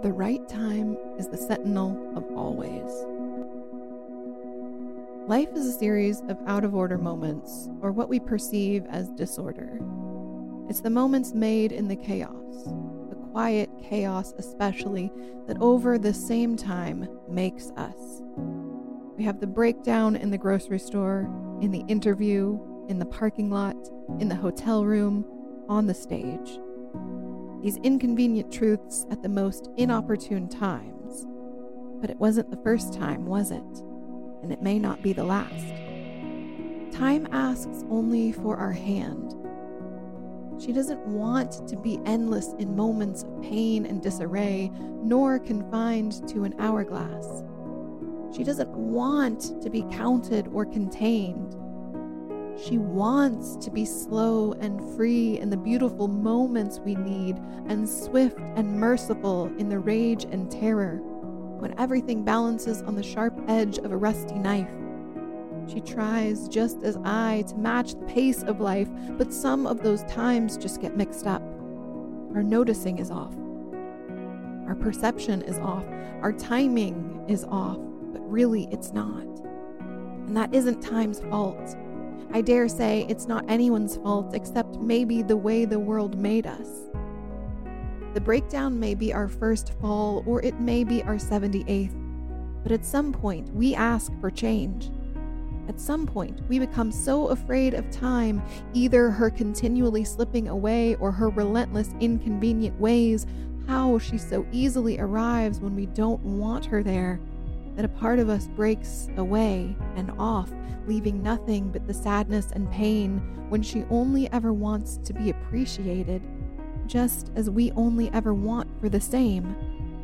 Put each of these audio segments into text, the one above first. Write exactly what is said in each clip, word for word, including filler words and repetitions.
The right time is the sentinel of always. Life is a series of out-of-order moments, or what we perceive as disorder. It's the moments made in the chaos, the quiet chaos especially, that over the same time makes us. We have the breakdown in the grocery store, in the interview, in the parking lot, in the hotel room, on the stage. These inconvenient truths at the most inopportune times. But it wasn't the first time, was it? And it may not be the last. Time asks only for our hand. She doesn't want to be endless in moments of pain and disarray, nor confined to an hourglass. She doesn't want to be counted or contained. She wants to be slow and free in the beautiful moments we need, and swift and merciful in the rage and terror, when everything balances on the sharp edge of a rusty knife. She tries, just as I, to match the pace of life, but some of those times just get mixed up. Our noticing is off. Our perception is off. Our timing is off, but really it's not. And that isn't time's fault. I dare say it's not anyone's fault except maybe the way the world made us. The breakdown may be our first fall, or it may be our seventy-eighth, but at some point we ask for change. At some point we become so afraid of time, either her continually slipping away or her relentless inconvenient ways, how she so easily arrives when we don't want her there, that a part of us breaks away and off, leaving nothing but the sadness and pain when she only ever wants to be appreciated, just as we only ever want for the same.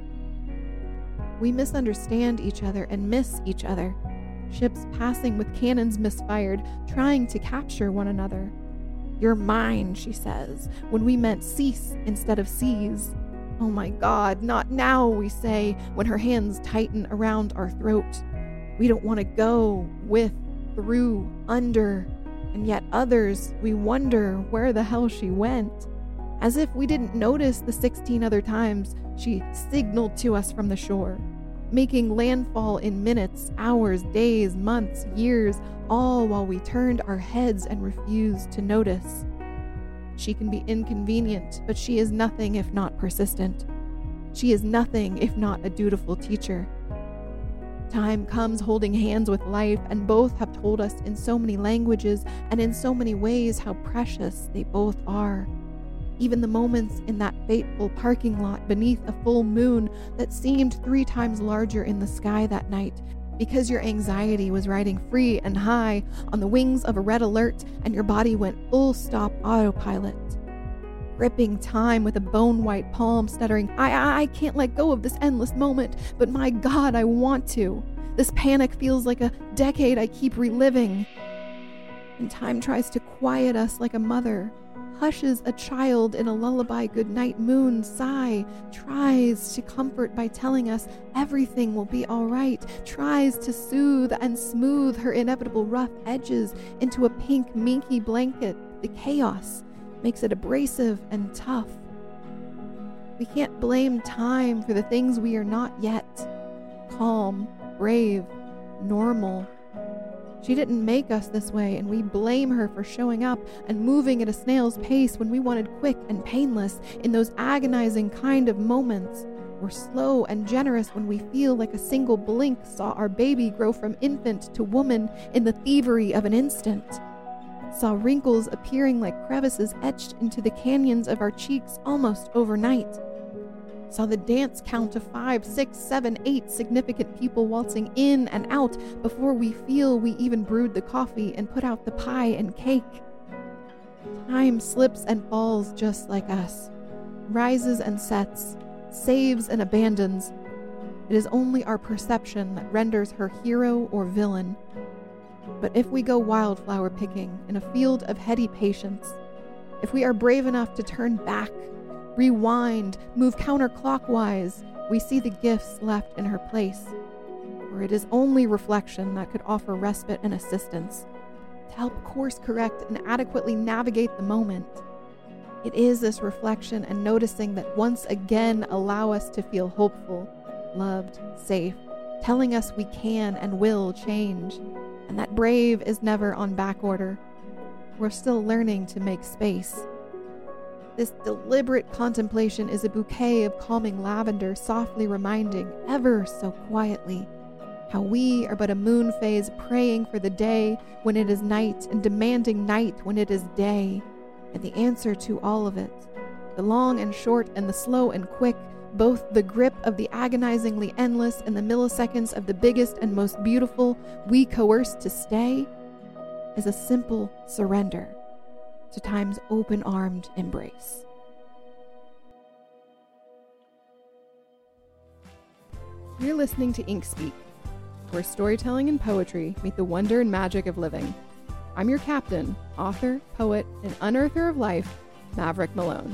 We misunderstand each other and miss each other, ships passing with cannons misfired, trying to capture one another. "You're mine," she says, when we meant cease instead of seize. "Oh my God, not now," we say, when her hands tighten around our throat. We don't want to go, with, through, under, and yet others, we wonder where the hell she went. As if we didn't notice the sixteen other times she signaled to us from the shore, making landfall in minutes, hours, days, months, years, all while we turned our heads and refused to notice. She can be inconvenient, but she is nothing if not persistent. She is nothing if not a dutiful teacher. Time comes holding hands with life, and both have told us in so many languages and in so many ways how precious they both are. Even the moments in that fateful parking lot beneath a full moon that seemed three times larger in the sky that night, because your anxiety was riding free and high on the wings of a red alert, and your body went full-stop autopilot. Gripping time with a bone-white palm, stuttering, I, I, I can't let go of this endless moment, but my God, I want to. This panic feels like a decade I keep reliving. And time tries to quiet us like a mother, hushes a child in a lullaby goodnight moon sigh, tries to comfort by telling us everything will be all right, tries to soothe and smooth her inevitable rough edges into a pink minky blanket. The chaos makes it abrasive and tough. We can't blame time for the things we are not yet. Calm, brave, normal. She didn't make us this way, and we blame her for showing up and moving at a snail's pace when we wanted quick and painless in those agonizing kind of moments. We're slow and generous when we feel like a single blink saw our baby grow from infant to woman in the thievery of an instant. Saw wrinkles appearing like crevices etched into the canyons of our cheeks almost overnight. Saw the dance count of five, six, seven, eight significant people waltzing in and out before we feel we even brewed the coffee and put out the pie and cake. Time slips and falls just like us, rises and sets, saves and abandons. It is only our perception that renders her hero or villain. But if we go wildflower picking in a field of heady patience, if we are brave enough to turn back, rewind, move counterclockwise, we see the gifts left in her place. For it is only reflection that could offer respite and assistance, to help course correct and adequately navigate the moment. It is this reflection and noticing that once again allow us to feel hopeful, loved, safe, telling us we can and will change, and that brave is never on back order. We're still learning to make space. This deliberate contemplation is a bouquet of calming lavender, softly reminding, ever so quietly, how we are but a moon phase praying for the day when it is night and demanding night when it is day. And the answer to all of it, the long and short and the slow and quick, both the grip of the agonizingly endless and the milliseconds of the biggest and most beautiful we coerce to stay, is a simple surrender to time's open-armed embrace. You're listening to Ink Speak, where storytelling and poetry meet the wonder and magic of living. I'm your captain, author, poet, and unearther of life, Maverick Malone.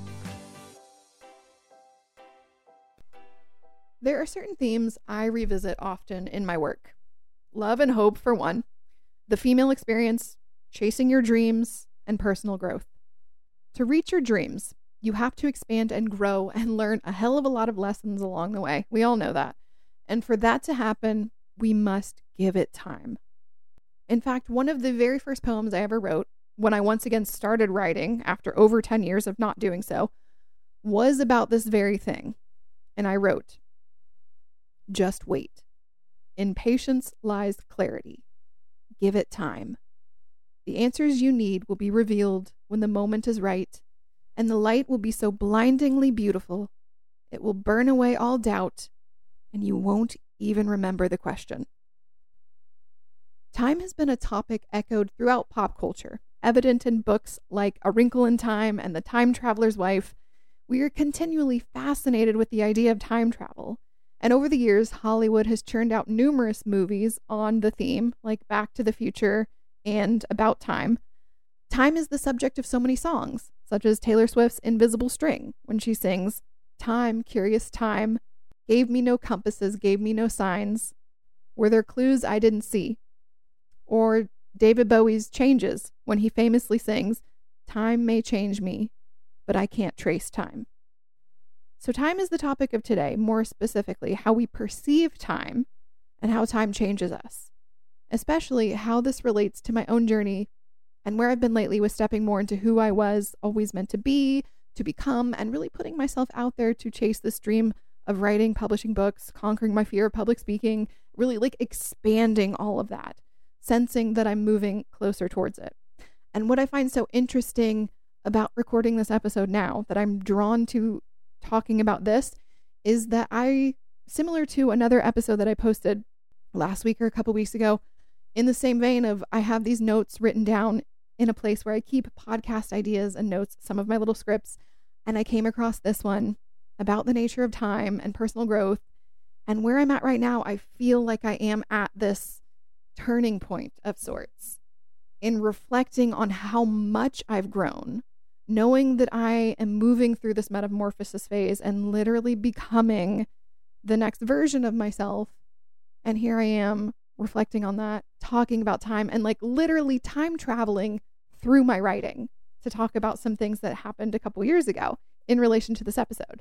There are certain themes I revisit often in my work. Love and hope, for one, the female experience, chasing your dreams, and personal growth. To reach your dreams, you have to expand and grow and learn a hell of a lot of lessons along the way. We all know that. And for that to happen, we must give it time. In fact, one of the very first poems I ever wrote, when I once again started writing after over ten years of not doing so, was about this very thing. And I wrote, "Just wait. In patience lies clarity. Give it time. The answers you need will be revealed when the moment is right, and the light will be so blindingly beautiful, it will burn away all doubt, and you won't even remember the question." Time has been a topic echoed throughout pop culture, evident in books like A Wrinkle in Time and The Time Traveler's Wife. We are continually fascinated with the idea of time travel, and over the years, Hollywood has churned out numerous movies on the theme, like Back to the Future and About Time. Time is the subject of so many songs, such as Taylor Swift's Invisible String, when she sings, "Time, curious time, gave me no compasses, gave me no signs. Were there clues I didn't see?" Or David Bowie's Changes, when he famously sings, "Time may change me, but I can't trace time." So time is the topic of today, more specifically, how we perceive time and how time changes us, especially how this relates to my own journey and where I've been lately with stepping more into who I was always meant to be, to become, and really putting myself out there to chase this dream of writing, publishing books, conquering my fear of public speaking, really like expanding all of that, sensing that I'm moving closer towards it. And what I find so interesting about recording this episode now, that I'm drawn to talking about this, is that I, similar to another episode that I posted last week or a couple weeks ago, in the same vein of I have these notes written down in a place where I keep podcast ideas and notes, some of my little scripts, and I came across this one about the nature of time and personal growth. And where I'm at right now, I feel like I am at this turning point of sorts in reflecting on how much I've grown, knowing that I am moving through this metamorphosis phase and literally becoming the next version of myself. And here I am reflecting on that, talking about time, and like literally time traveling through my writing to talk about some things that happened a couple years ago in relation to this episode.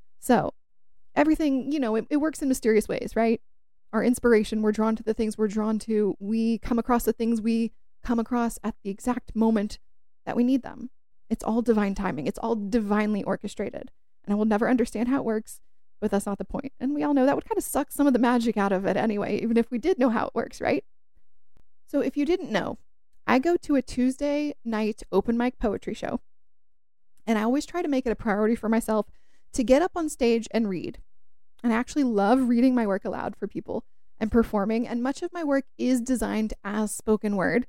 So everything, you know, it, it works in mysterious ways, right? Our inspiration, we're drawn to the things we're drawn to. We come across the things we come across at the exact moment that we need them. It's all divine timing. It's all divinely orchestrated. And I will never understand how it works, but that's not the point. And we all know that would kind of suck some of the magic out of it anyway, even if we did know how it works, right? So if you didn't know, I go to a Tuesday night open mic poetry show, and I always try to make it a priority for myself to get up on stage and read. And I actually love reading my work aloud for people and performing, and much of my work is designed as spoken word.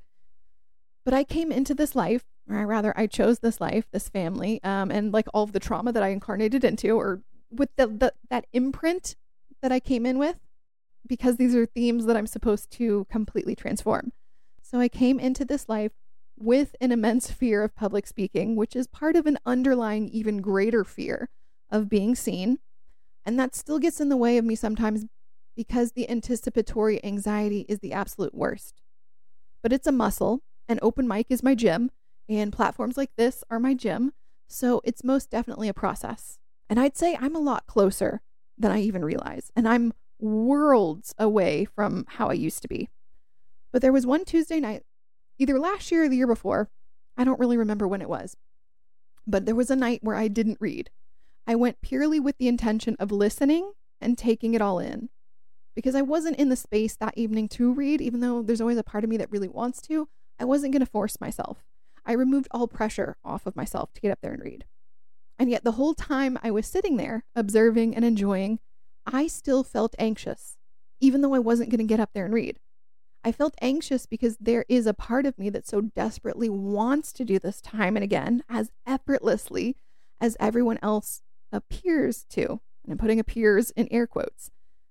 But I came into this life, or rather I chose this life, this family, um, and like all of the trauma that I incarnated into, or with the, the that imprint that I came in with, because these are themes that I'm supposed to completely transform. So I came into this life with an immense fear of public speaking, which is part of an underlying even greater fear of being seen. And that still gets in the way of me sometimes because the anticipatory anxiety is the absolute worst. But it's a muscle, and open mic is my gym, and platforms like this are my gym. So it's most definitely a process. And I'd say I'm a lot closer than I even realize. And I'm worlds away from how I used to be. But there was one Tuesday night, either last year or the year before. I don't really remember when it was. But there was a night where I didn't read. I went purely with the intention of listening and taking it all in. Because I wasn't in the space that evening to read, even though there's always a part of me that really wants to. I wasn't going to force myself. I removed all pressure off of myself to get up there and read. And yet the whole time I was sitting there, observing and enjoying, I still felt anxious, even though I wasn't going to get up there and read. I felt anxious because there is a part of me that so desperately wants to do this time and again, as effortlessly as everyone else appears to. And I'm putting appears in air quotes.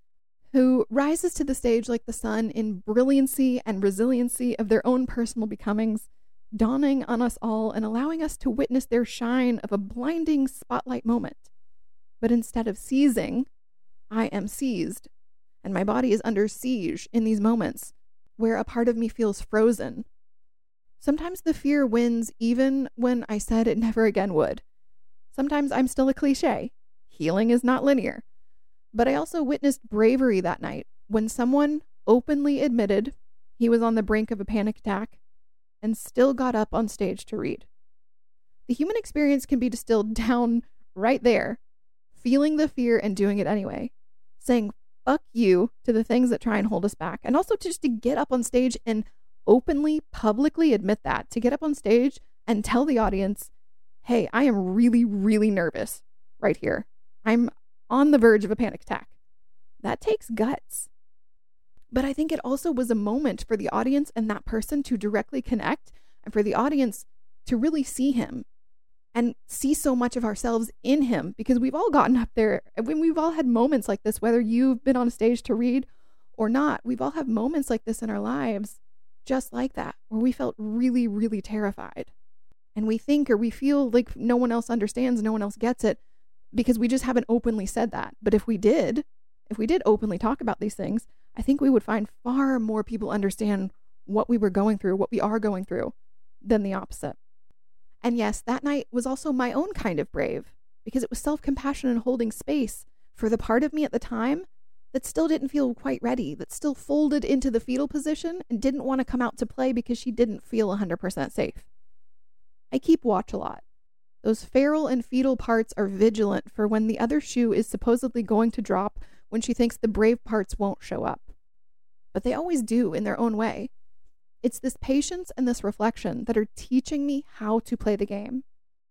Who rises to the stage like the sun in brilliancy and resiliency of their own personal becomings, dawning on us all and allowing us to witness their shine of a blinding spotlight moment. But instead of seizing, I am seized, and my body is under siege in these moments where a part of me feels frozen. Sometimes the fear wins even when I said it never again would. Sometimes I'm still a cliche. Healing is not linear. But I also witnessed bravery that night when someone openly admitted he was on the brink of a panic attack and still got up on stage to read. The human experience can be distilled down right there, feeling the fear and doing it anyway, saying fuck you to the things that try and hold us back, and also just to get up on stage and openly, publicly admit that, to get up on stage and tell the audience, hey, I am really, really nervous right here. I'm on the verge of a panic attack. That takes guts. But I think it also was a moment for the audience and that person to directly connect, and for the audience to really see him and see so much of ourselves in him, because we've all gotten up there. When we've all had moments like this, whether you've been on a stage to read or not, we've all had moments like this in our lives, just like that, where we felt really, really terrified. And we think or we feel like no one else understands, no one else gets it, because we just haven't openly said that. But if we did, if we did openly talk about these things, I think we would find far more people understand what we were going through, what we are going through, than the opposite. And yes, that night was also my own kind of brave, because it was self-compassion and holding space for the part of me at the time that still didn't feel quite ready, that still folded into the fetal position and didn't want to come out to play because she didn't feel one hundred percent safe. I keep watch a lot. Those feral and fetal parts are vigilant for when the other shoe is supposedly going to drop, when she thinks the brave parts won't show up. But they always do in their own way. It's this patience and this reflection that are teaching me how to play the game.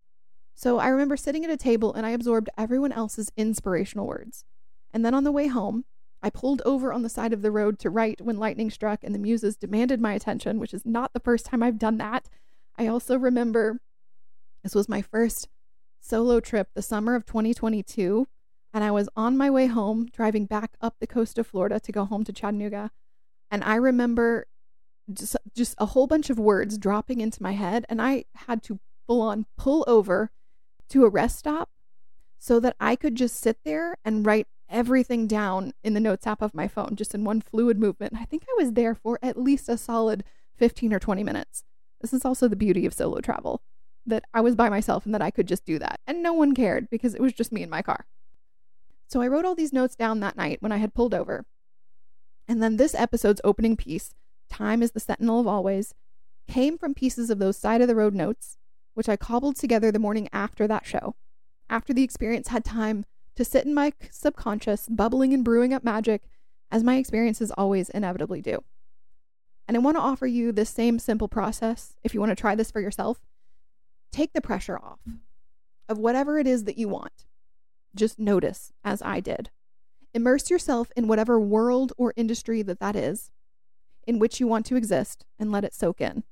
So I remember sitting at a table and I absorbed everyone else's inspirational words. And then on the way home, I pulled over on the side of the road to write when lightning struck and the muses demanded my attention, which is not the first time I've done that. I also remember this was my first solo trip the summer of twenty twenty-two, and I was on my way home, driving back up the coast of Florida to go home to Chattanooga. And I remember just, just a whole bunch of words dropping into my head, and I had to full on pull over to a rest stop so that I could just sit there and write everything down in the notes app of my phone, just in one fluid movement. I think I was there for at least a solid fifteen or twenty minutes. This is also the beauty of solo travel, that I was by myself and that I could just do that. And no one cared because it was just me in my car. So I wrote all these notes down that night when I had pulled over. And then this episode's opening piece, Time is the Sentinel of Always, came from pieces of those side of the road notes, which I cobbled together the morning after that show, after the experience had time to sit in my subconscious, bubbling and brewing up magic, as my experiences always inevitably do. And I want to offer you this same simple process if you want to try this for yourself. Take the pressure off of whatever it is that you want. Just notice, as I did. Immerse yourself in whatever world or industry that that is, in which you want to exist, and let it soak in.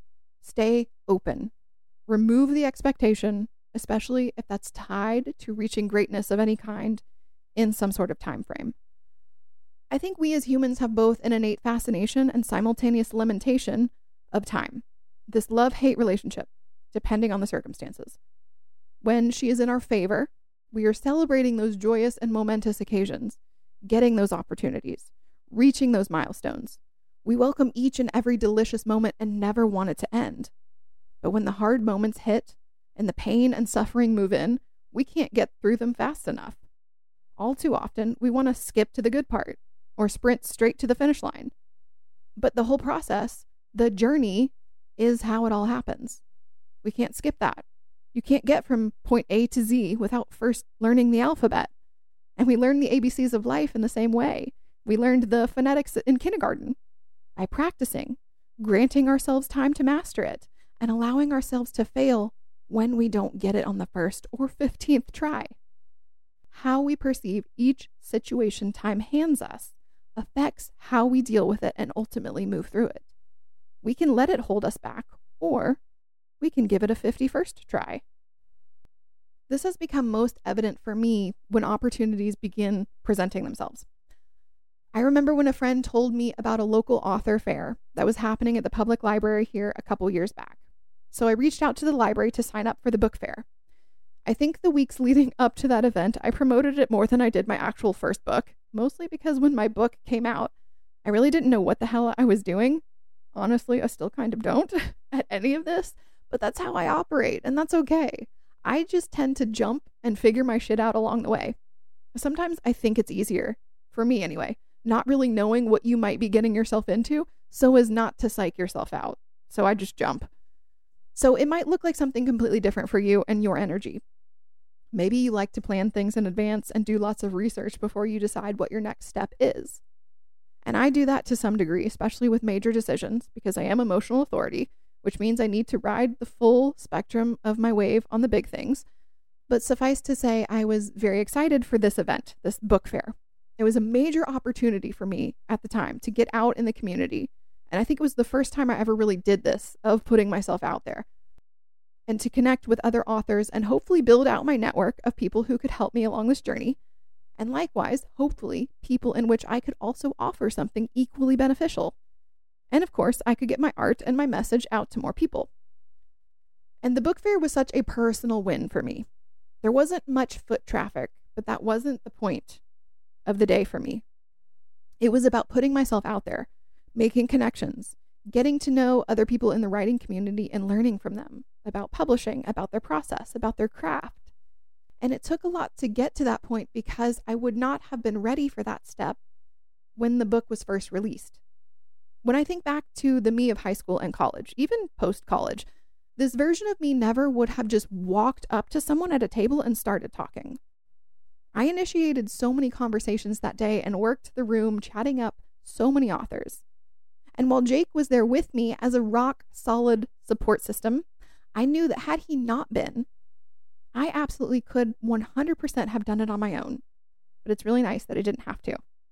Stay open. Remove the expectation, especially if that's tied to reaching greatness of any kind in some sort of time frame. I think we as humans have both an innate fascination and simultaneous limitation of time. This love-hate relationship, depending on the circumstances. When she is in our favor, we are celebrating those joyous and momentous occasions, getting those opportunities, reaching those milestones. We welcome each and every delicious moment and never want it to end. But when the hard moments hit and the pain and suffering move in, we can't get through them fast enough. All too often, we want to skip to the good part or sprint straight to the finish line. But the whole process, the journey, is how it all happens. We can't skip that. You can't get from point A to Z without first learning the alphabet. And we learn the A B Cs of life in the same way. We learned the phonetics in kindergarten by practicing, granting ourselves time to master it, and allowing ourselves to fail when we don't get it on the first or fifteenth try. How we perceive each situation time hands us affects how we deal with it and ultimately move through it. We can let it hold us back, or we can give it a fifty-first try. This has become most evident for me when opportunities begin presenting themselves. I remember when a friend told me about a local author fair that was happening at the public library here a couple years back. So I reached out to the library to sign up for the book fair. I think the weeks leading up to that event, I promoted it more than I did my actual first book, mostly because when my book came out, I really didn't know what the hell I was doing. Honestly, I still kind of don't at any of this, but that's how I operate, and that's okay. I just tend to jump and figure my shit out along the way. Sometimes I think it's easier, for me anyway, not really knowing what you might be getting yourself into so as not to psych yourself out. So I just jump. So it might look like something completely different for you and your energy. Maybe you like to plan things in advance and do lots of research before you decide what your next step is. And I do that to some degree, especially with major decisions, because I am emotional authority, which means I need to ride the full spectrum of my wave on the big things. But suffice to say, I was very excited for this event, this book fair. It was a major opportunity for me at the time to get out in the community. And I think it was the first time I ever really did this, of putting myself out there. And to connect with other authors and hopefully build out my network of people who could help me along this journey. And likewise, hopefully, people in which I could also offer something equally beneficial. And of course, I could get my art and my message out to more people. And the book fair was such a personal win for me. There wasn't much foot traffic, but that wasn't the point of the day for me. It was about putting myself out there, making connections, getting to know other people in the writing community and learning from them about publishing, about their process, about their craft. And it took a lot to get to that point because I would not have been ready for that step when the book was first released. When I think back to the me of high school and college, even post-college, this version of me never would have just walked up to someone at a table and started talking. I initiated so many conversations that day and worked the room chatting up so many authors. And while Jake was there with me as a rock-solid support system, I knew that had he not been, I absolutely could one hundred percent have done it on my own. But it's really nice that I didn't have to.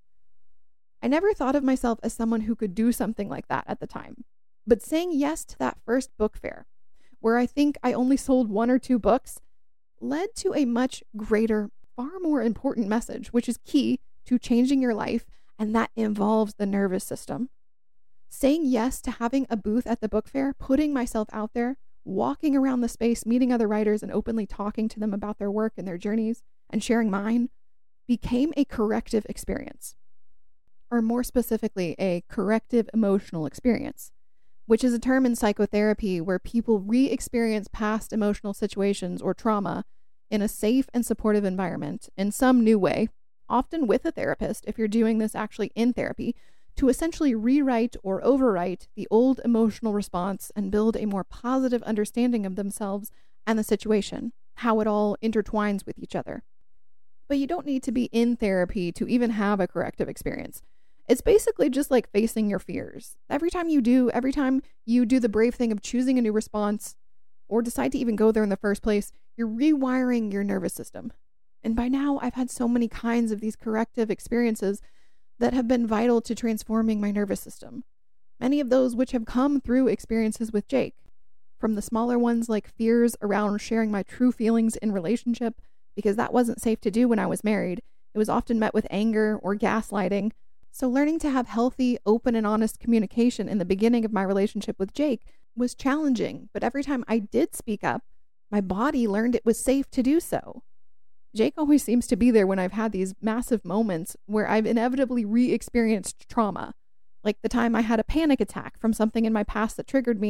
I never thought of myself as someone who could do something like that at the time. But saying yes to that first book fair, where I think I only sold one or two books, led to a much greater, far more important message, which is key to changing your life, and that involves the nervous system. Saying yes to having a booth at the book fair, putting myself out there, walking around the space, meeting other writers and openly talking to them about their work and their journeys and sharing mine, became a corrective experience. Or more specifically, a corrective emotional experience, which is a term in psychotherapy where people re-experience past emotional situations or trauma in a safe and supportive environment in some new way, often with a therapist if you're doing this actually in therapy, to essentially rewrite or overwrite the old emotional response and build a more positive understanding of themselves and the situation, how it all intertwines with each other. But you don't need to be in therapy to even have a corrective experience. It's basically just like facing your fears. Every time you do, every time you do the brave thing of choosing a new response or decide to even go there in the first place, you're rewiring your nervous system. And by now, I've had so many kinds of these corrective experiences that have been vital to transforming my nervous system. Many of those which have come through experiences with Jake, from the smaller ones like fears around sharing my true feelings in relationship, because that wasn't safe to do when I was married. It was often met with anger or gaslighting. So learning to have healthy, open, and honest communication in the beginning of my relationship with Jake was challenging, but every time I did speak up, my body learned it was safe to do so. Jake always seems to be there when I've had these massive moments where I've inevitably re-experienced trauma, like the time I had a panic attack from something in my past that triggered me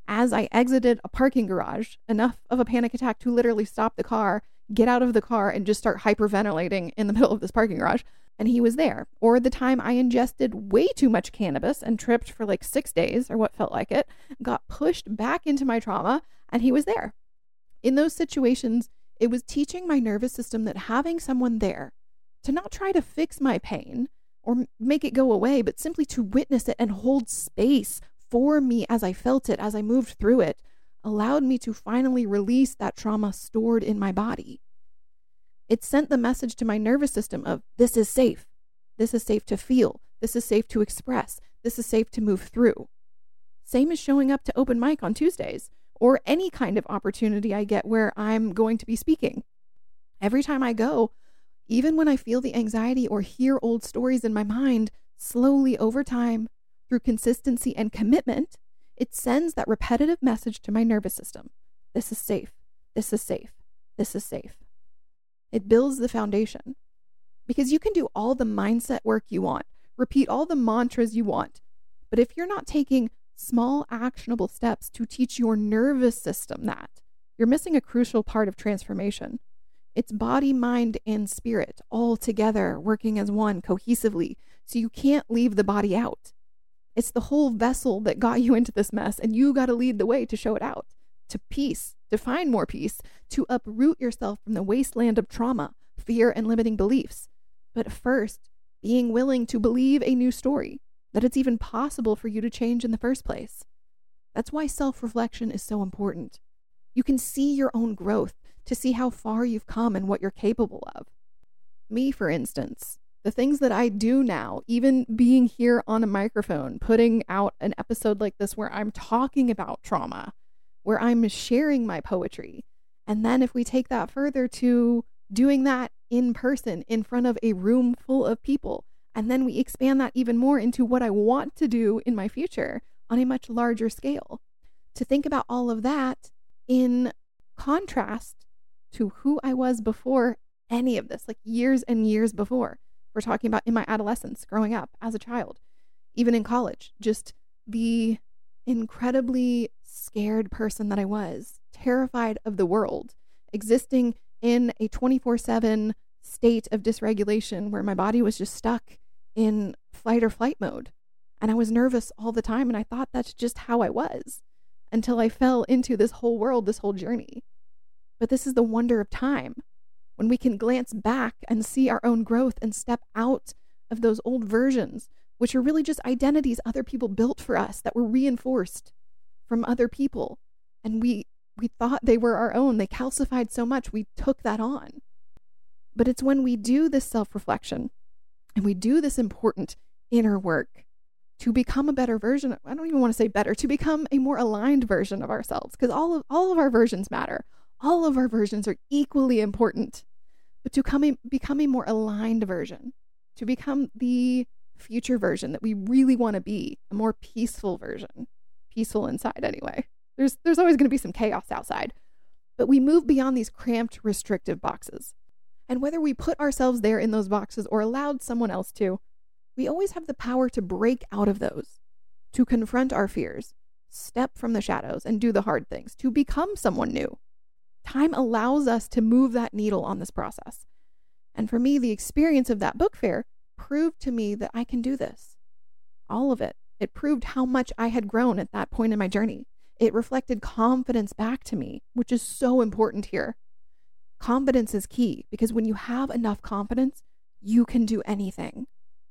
as I exited a parking garage, enough of a panic attack to literally stop the car, get out of the car, and just start hyperventilating in the middle of this parking garage. And he was there. Or the time I ingested way too much cannabis and tripped for like six days or what felt like it, got pushed back into my trauma, and he was there. In those situations, it was teaching my nervous system that having someone there to not try to fix my pain or make it go away, but simply to witness it and hold space for me as I felt it, as I moved through it, allowed me to finally release that trauma stored in my body. It sent the message to my nervous system of, this is safe. This is safe to feel. This is safe to express. This is safe to move through. Same as showing up to open mic on Tuesdays or any kind of opportunity I get where I'm going to be speaking. Every time I go, even when I feel the anxiety or hear old stories in my mind, slowly over time, through consistency and commitment, it sends that repetitive message to my nervous system. This is safe. This is safe. This is safe. It builds the foundation, because you can do all the mindset work you want, repeat all the mantras you want, but if you're not taking small actionable steps to teach your nervous system that, you're missing a crucial part of transformation. It's body, mind, and spirit all together working as one cohesively, so you can't leave the body out. It's the whole vessel that got you into this mess, and you got to lead the way to show it out, to peace, to find more peace, to uproot yourself from the wasteland of trauma, fear, and limiting beliefs. But first, being willing to believe a new story, that it's even possible for you to change in the first place. That's why self-reflection is so important. You can see your own growth to see how far you've come and what you're capable of. Me, for instance, the things that I do now, even being here on a microphone, putting out an episode like this where I'm talking about trauma, where I'm sharing my poetry. And then if we take that further to doing that in person in front of a room full of people, and then we expand that even more into what I want to do in my future on a much larger scale, to think about all of that in contrast to who I was before any of this, like years and years before. We're talking about in my adolescence, growing up as a child, even in college, just the incredibly scared person that I was, terrified of the world, existing in a twenty-four seven state of dysregulation where my body was just stuck in fight or flight mode. And I was nervous all the time. And I thought that's just how I was until I fell into this whole world, this whole journey. But this is the wonder of time, when we can glance back and see our own growth and step out of those old versions, which are really just identities other people built for us that were reinforced from other people. And we we thought they were our own. They calcified so much, we took that on. But it's when we do this self-reflection and we do this important inner work to become a better version, I don't even want to say better, to become a more aligned version of ourselves, because all of all of our versions matter. All of our versions are equally important. But to come a, become a more aligned version, to become the future version that we really want to be, a more peaceful version, peaceful inside anyway. There's there's always going to be some chaos outside, but we move beyond these cramped, restrictive boxes. And whether we put ourselves there in those boxes or allowed someone else to, we always have the power to break out of those, to confront our fears, step from the shadows and do the hard things, to become someone new. Time allows us to move that needle on this process. And for me, the experience of that book fair proved to me that I can do this. All of it. It proved how much I had grown at that point in my journey. It reflected confidence back to me, which is so important here. Confidence is key, because when you have enough confidence, you can do anything.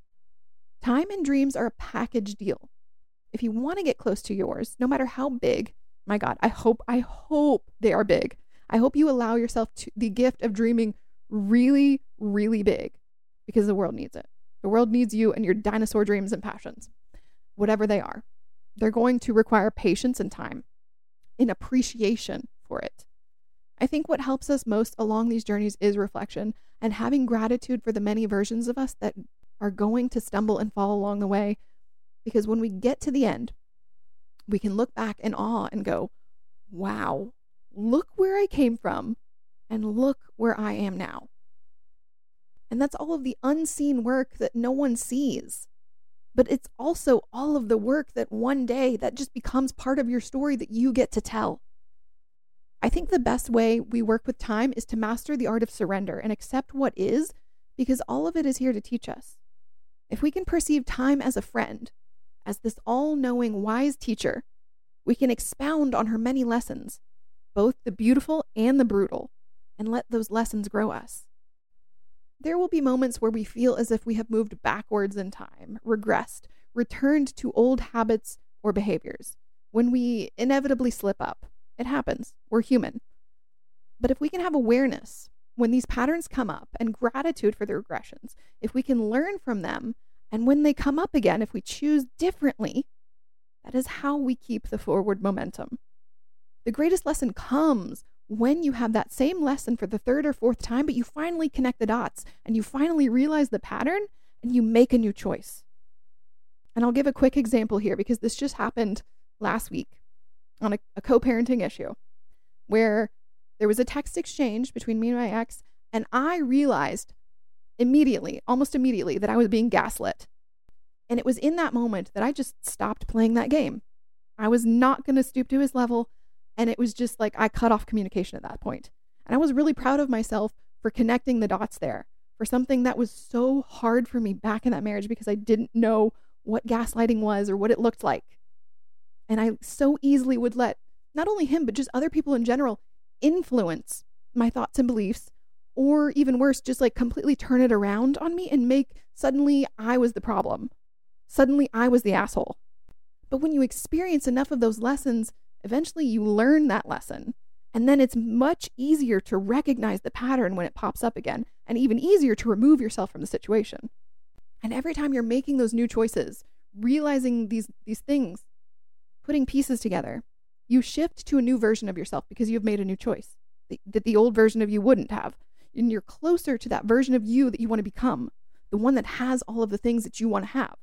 Time and dreams are a package deal. If you want to get close to yours, no matter how big, my God, I hope, I hope they are big. I hope you allow yourself to the gift of dreaming really, really big, because the world needs it. The world needs you and your dinosaur dreams and passions, whatever they are. They're going to require patience and time, and appreciation for it. I think what helps us most along these journeys is reflection and having gratitude for the many versions of us that are going to stumble and fall along the way. Because when we get to the end, we can look back in awe and go, wow, look where I came from and look where I am now. And that's all of the unseen work that no one sees. but it's also all of the work that one day that just becomes part of your story that you get to tell. I think the best way we work with time is to master the art of surrender and accept what is, because all of it is here to teach us. If we can perceive time as a friend, as this all-knowing, wise teacher, we can expound on her many lessons, both the beautiful and the brutal, and let those lessons grow us. There will be moments where we feel as if we have moved backwards in time, regressed, returned to old habits or behaviors, when we inevitably slip up. It happens. We're human. But if we can have awareness when these patterns come up and gratitude for the regressions, if we can learn from them, and when they come up again, if we choose differently, that is how we keep the forward momentum. The greatest lesson comes when you have that same lesson for the third or fourth time, but you finally connect the dots and you finally realize the pattern and you make a new choice. And I'll give a quick example here because this just happened last week on a, a co-parenting issue where there was a text exchange between me and my ex, and I realized immediately, almost immediately, that I was being gaslit. And it was in that moment that I just stopped playing that game. I was not going to stoop to his level, and it was just like I cut off communication at that point. And I was really proud of myself for connecting the dots there, for something that was so hard for me back in that marriage because I didn't know what gaslighting was or what it looked like. And I so easily would let not only him, but just other people in general influence my thoughts and beliefs, or even worse, just like completely turn it around on me and make suddenly I was the problem. Suddenly I was the asshole. But when you experience enough of those lessons, eventually you learn that lesson. And then it's much easier to recognize the pattern when it pops up again, and even easier to remove yourself from the situation. And every time you're making those new choices, realizing these, these things, putting pieces together, you shift to a new version of yourself because you've made a new choice that the old version of you wouldn't have. And you're closer to that version of you that you want to become, the one that has all of the things that you want to have.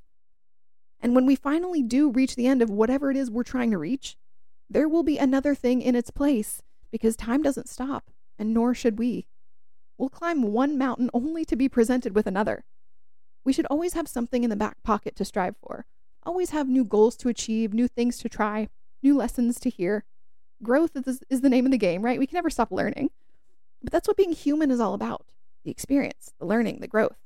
And when we finally do reach the end of whatever it is we're trying to reach, there will be another thing in its place because time doesn't stop, and nor should we. We'll climb one mountain only to be presented with another. We should always have something in the back pocket to strive for. Always have new goals to achieve, new things to try, new lessons to hear. Growth is, is the name of the game, right? We can never stop learning. But that's what being human is all about. The experience, the learning, the growth.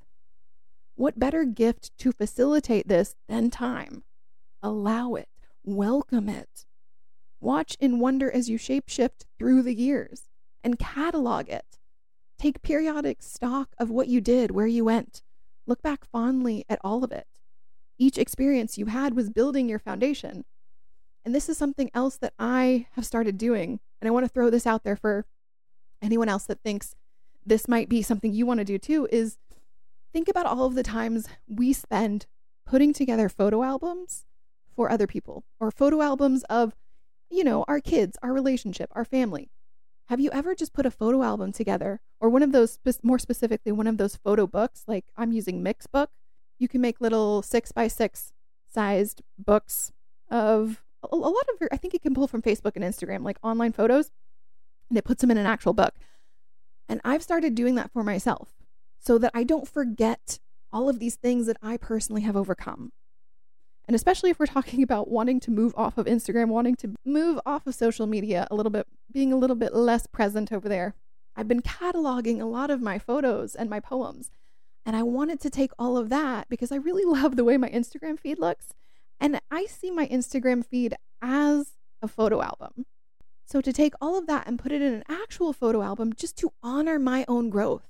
What better gift to facilitate this than time? Allow it. Welcome it. Watch in wonder as you shape-shift through the years and catalog it. Take periodic stock of what you did, where you went. Look back fondly at all of it. Each experience you had was building your foundation. And this is something else that I have started doing. And I want to throw this out there for anyone else that thinks this might be something you want to do too, is think about all of the times we spend putting together photo albums for other people, or photo albums of, you know, our kids, our relationship, our family. Have you ever just put a photo album together, or one of those, more specifically, one of those photo books, like I'm using Mixbook. You can make little six by six sized books of a, a lot of, I think you can pull from Facebook and Instagram, like online photos, and it puts them in an actual book. And I've started doing that for myself so that I don't forget all of these things that I personally have overcome. And especially if we're talking about wanting to move off of Instagram, wanting to move off of social media a little bit, being a little bit less present over there. I've been cataloging a lot of my photos and my poems. And I wanted to take all of that because I really love the way my Instagram feed looks. And I see my Instagram feed as a photo album. So to take all of that and put it in an actual photo album just to honor my own growth.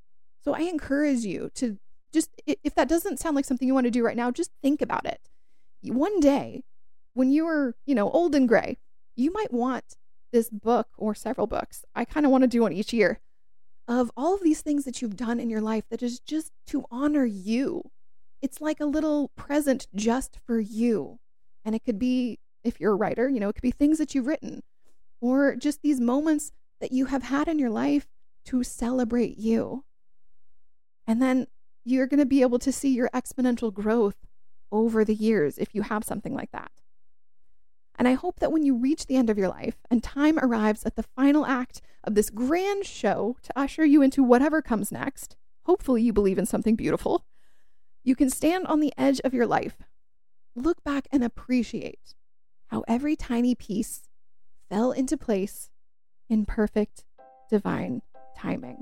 So I encourage you to just, if that doesn't sound like something you want to do right now, just think about it. One day, when you're, you know, old and gray, you might want this book or several books. I kind of want to do one each year of all of these things that you've done in your life that is just to honor you. It's like a little present just for you. And it could be, if you're a writer, you know, it could be things that you've written, or just these moments that you have had in your life to celebrate you. And then you're going to be able to see your exponential growth over the years if you have something like that. And I hope that when you reach the end of your life and time arrives at the final act of this grand show to usher you into whatever comes next, hopefully you believe in something beautiful, You can stand on the edge of your life, look back and appreciate how every tiny piece fell into place in perfect divine timing.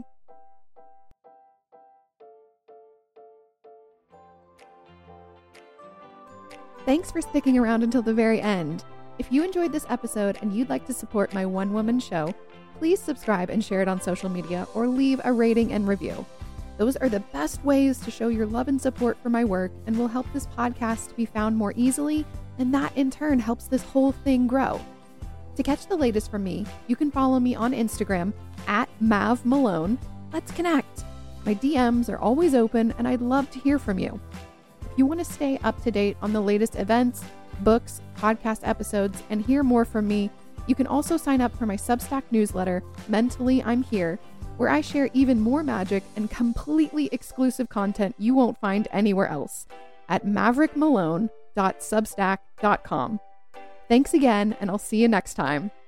Thanks for sticking around until the very end. If you enjoyed this episode and you'd like to support my one-woman show, please subscribe and share it on social media or leave a rating and review. Those are the best ways to show your love and support for my work and will help this podcast be found more easily, and that in turn helps this whole thing grow. To catch the latest from me, you can follow me on Instagram at Mav Malone. Let's connect. My D Ms are always open and I'd love to hear from you. If you want to stay up to date on the latest events, books, podcast episodes, and hear more from me, you can also sign up for my Substack newsletter, Mentally I'm Here, where I share even more magic and completely exclusive content you won't find anywhere else at maverick malone dot substack dot com. Thanks again, and I'll see you next time.